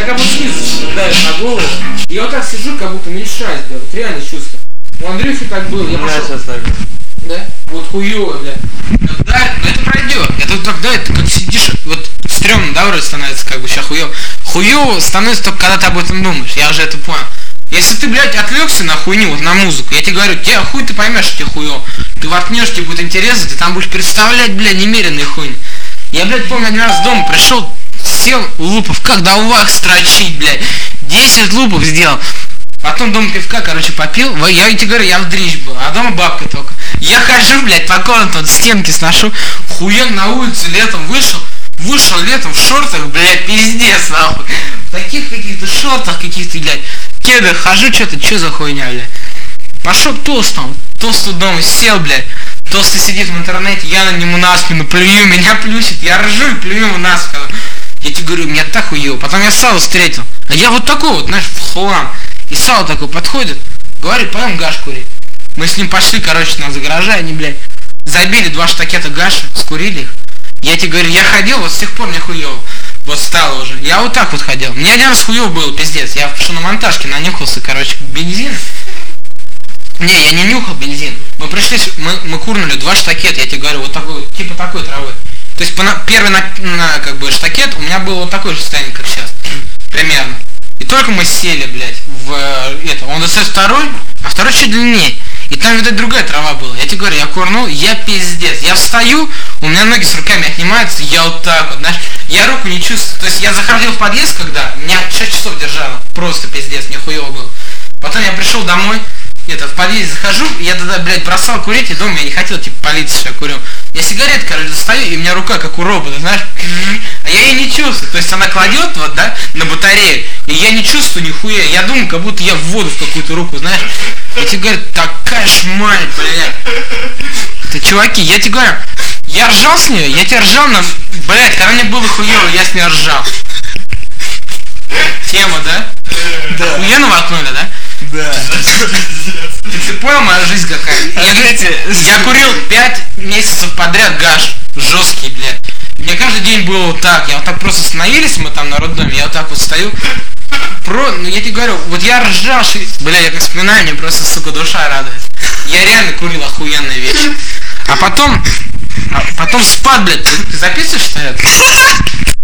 меня как будто снизу давит на голову. И я вот так сижу, как будто уменьшаюсь, бля, вот реально чувство. У Андрюхи так было, я пошел. Да? Вот хуёво, бля. Да, но это пройдет. Это тогда, это как сидишь, вот стрёмно, да, вроде становится, как бы сейчас хуёво. Хуёво становится только когда ты об этом думаешь, я уже это понял. Если ты, блядь, отвлекся на хуйню, вот на музыку, я тебе говорю, тебе хуй ты поймешь, что тебе хуёво. Ты воткнешь, тебе будет интересно, ты там будешь представлять, блядь, немеренные хуйни. Я, блядь, помню, один раз дома пришел, сел, лупов, как давак строчить, блядь. 10 лупов сделал. Потом дома пивка, короче, попил. Я тебе говорю, я в дрищ был, а дома бабка только. Я хожу, блядь, по комнатам, вот стенки сношу. Хуян на улице летом вышел летом в шортах, блядь, пиздец, нахуй. В таких каких-то шортах, каких-то, блядь, кедах хожу, что за хуйня, блядь. Пошел толстым дома сел, блядь. Толстый сидит в интернете, я на нему на спину плюю, меня плющит, я ржу и плюю ему на спину. Я тебе говорю, меня так хуёво. Потом я Саву встретил. А я вот такой вот, знаешь, в хлам. И Сава такой подходит, говорит, пойдем гаш курить. Мы с ним пошли, короче, на гараже, они, блядь, забили 2 штакета гаши, скурили их. Я тебе говорю, я ходил, вот с тех пор мне хуёво. Вот стало уже. Я вот так вот ходил. Мне один раз хуёво было, пиздец. Я в шиномонтажке нанюхался, короче, бензин. Не, я не нюхал бензин. Мы пришли, мы курнули 2 штакета, я тебе говорю, вот такой, типа такой травы. То есть первый как бы штакет у меня был вот такой же состояние, как сейчас. Примерно. И только мы сели, блядь, в это. Он достает второй, а второй чуть длиннее. И там, видать, другая трава была. Я тебе говорю, я курнул, я пиздец. Я встаю, у меня ноги с руками отнимаются, я вот так вот, знаешь, я руку не чувствую. То есть я заходил в подъезд, когда меня 6 часов держало. Просто пиздец, мне хуёво было. Потом я пришел домой, в подъезд захожу, я тогда, блядь, бросал курить, и дома я не хотел, типа, палиться, что я курю. Я сигарету, короче, достаю, и у меня рука, как у робота, знаешь, а я ее не чувствую. То есть она кладет, вот, да, на батарею, и я не чувствую нихуя. Я думаю, как будто я в воду в какую-то руку, знаешь. Я тебе говорю, такая шмаль, блядь. Это, чуваки, я тебе говорю, я ржал с нее, я тебе ржал на... Блядь, когда мне было хуёво, я с ней ржал. Тема, да? Да. Хуяно воткнули, да? Да. Ты понял, моя жизнь какая? Я курил 5 месяцев подряд гаш. Жесткий, блядь. Мне каждый день было вот так. Я вот так просто остановились, мы там на роддоме, я вот так вот стою. Ну я тебе говорю, вот я ржал, бля, я как вспоминаю, мне просто, сука, душа радуется. Я реально курил охуенные вещи. А потом спад, блядь, ты записываешь, что это?